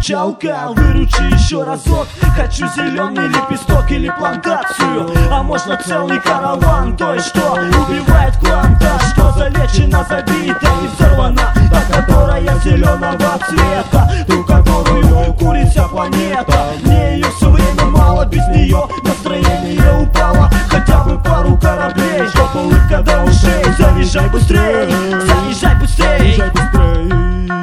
выручалка, выручи еще разок. Хочу зеленый лепесток или плантацию, а можно целый караван той, что убивает клан. Та, что залечена, забита и взорвана, та, которая зеленого цвета, ту, которую курит вся планета. Мне ее все время мало, без нее настроение упало. Хотя бы пару кораблей, чтоб улыбка до ушей. Заезжай быстрей, заезжай быстрей, заезжай быстрей.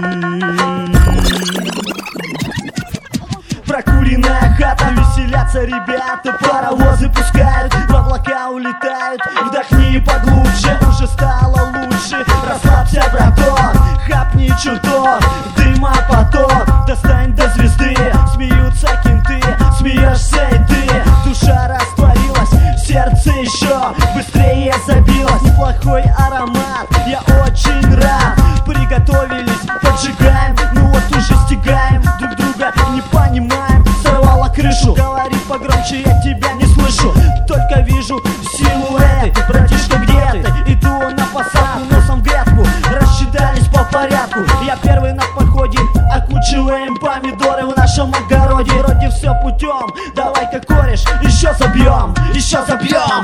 Прокуренная хата, веселятся ребята, паровозы пускают, в облака улетают. Вдохни поглубже, уже стало лучше. Расслабься, браток, хапни чуток, дыма поток, достань до звезды. Смеются кенты, смеешься и ты. Душа растворилась, сердце еще быстрее забилось. Неплохой аромат, я очень рад. Приготовились, поджигаем, ну вот уже стигаем. Друг друга не понимаем, сорвала крышу. Говори погромче, я тебя не слышу. Только вижу силуэты, братишка, где ты? Иду на посадку, носом в грядку, рассчитались по порядку. Я первый на походе, окучиваем помидоры в нашем огороде. Вроде все путем, давай-ка, кореш, еще забьем, еще забьем.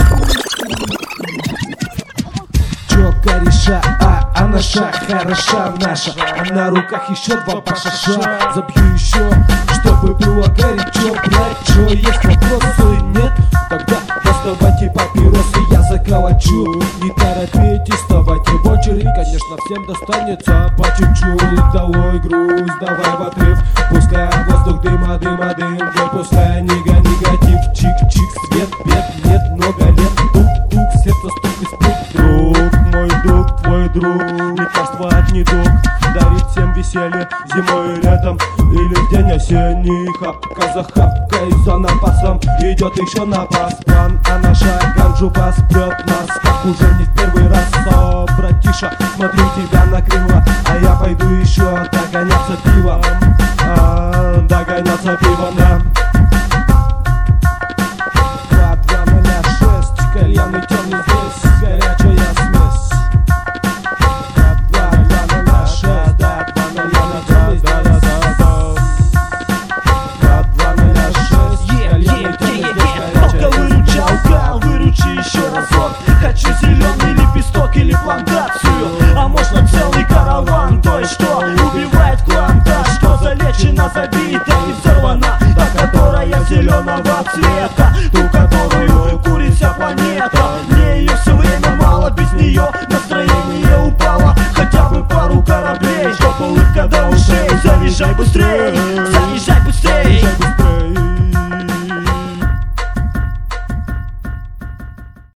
Чё кореша, а наша хороша наша, а на руках еще два пашаша. Забью еще, чтобы было горячо, блядь. Чё, есть вопросы? Нет? Тогда доставайте папиросы, я заколочу. Не торопитесь, вставайте в очередь. Конечно, всем достанется по чуть-чуть. Долой груз, давай в отрыв. Пускай воздух дыма, дыма, дым. Выпускай негатив, чик-чик, свет, бед, нет, много лет. Тук-тук, сердце стук и спук. Друг, мой друг, твой друг, лекарство от недуг. Дарит всем веселье зимой и летом, или в день осенний. Хапка за хапкой, за напасом идет еще напас. План, а наша ганджу поспрет нас, как уже не в первый раз. О, братиша, смотрю, тебя накрыло, а я пойду еще догоняться пивом. Догоняться пивом, да. 2206, кальянный темный здесь, горячая смесь. 2206, да, 2206, кальянный темный здесь, Только выручалка, выручи еще разок. Хочу зеленый лепесток или плантацию, а можно целый караван той, что убивает клан. Та, что залечена, забита и взорвана, та, которая зеленого цвета, ту, которую курит вся планета. Мне ее все время мало, без нее настроение упало. Хотя бы пару кораблей, чтоб улыбка до ушей. Заезжай быстрей, заезжай быстрей.